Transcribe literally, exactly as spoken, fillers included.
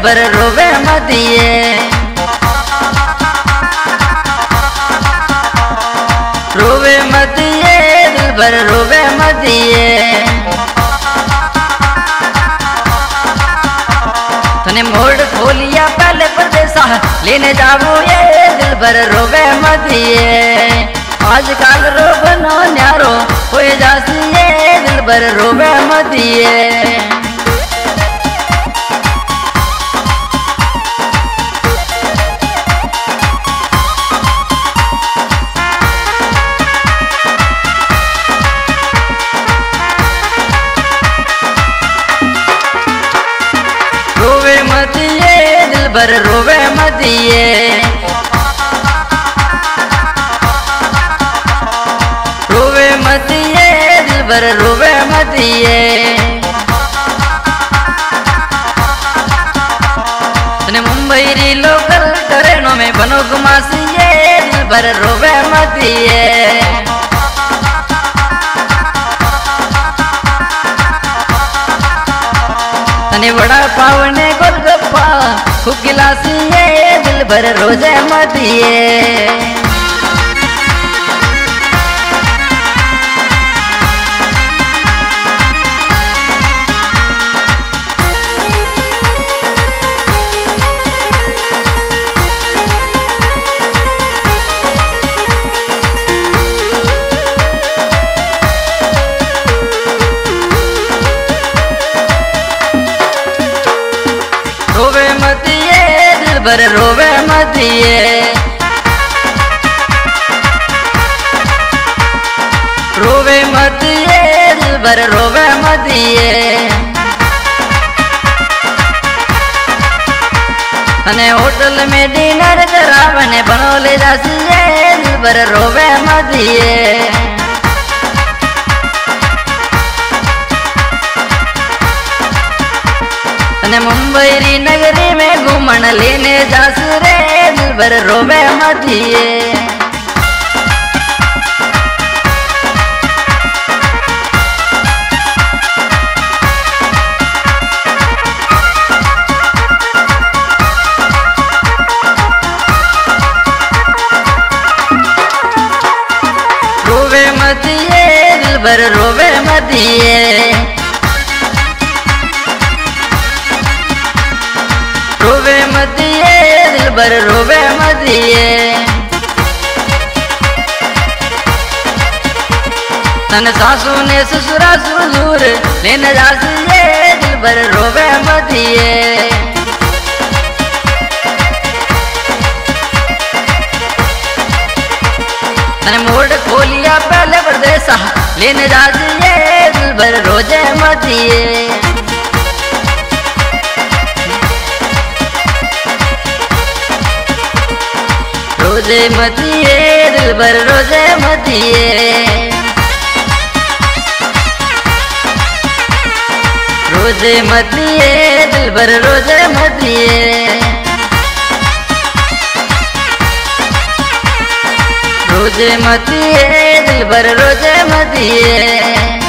भर रोवे मदिए। रोवे मदिए दिल भर रोवे मदिए। तने मोड़ खोलिया पहले परदेसा लेने जावो ये दिल भर रोवे मदिए। आजकल रोब नो न्यारो होए जासी ये दिल भर रोवे मदिए। रोवे मदिए दिल भर रोवे मदिए। रोवे मदिए दिल भर रोवे मदिए। तने मुंबई री लोकल ट्रेनों में बनो घुमासिए दिल भर रोवे मदिए। तने बड़ा पावने गोलगप्पा खूब गिलासिए दिल भर रोजे मदिए। रोवे मदिए दिल भर रोवे मदिए। रोवे मदिए दिल भर रोवे मदिए। तने होटल में डिनर करावने बनोले जासिए दिल भर रोवे मदिए। तने मुंबई री नगरी में घूमन लेने जास रे दिल भर रोवे मदिए। रोवे मदिए दिल भर रोवे मदिए। रोवे मदिए दिल भर रोवे मदिए। तन सासू ने ससुरा सुजूर लेने जासिए दिल भर रोवे मदिए। तन मोड़ खोलिया पहले परदेसा लेने जासिए दिल भर रोजे मदिए। रोजे मदिए दिल भर रोजे मदिए। रोजे मदिए दिल भर रोजे मदिए। रोजे मदिए दिल भर रोजे मदिए।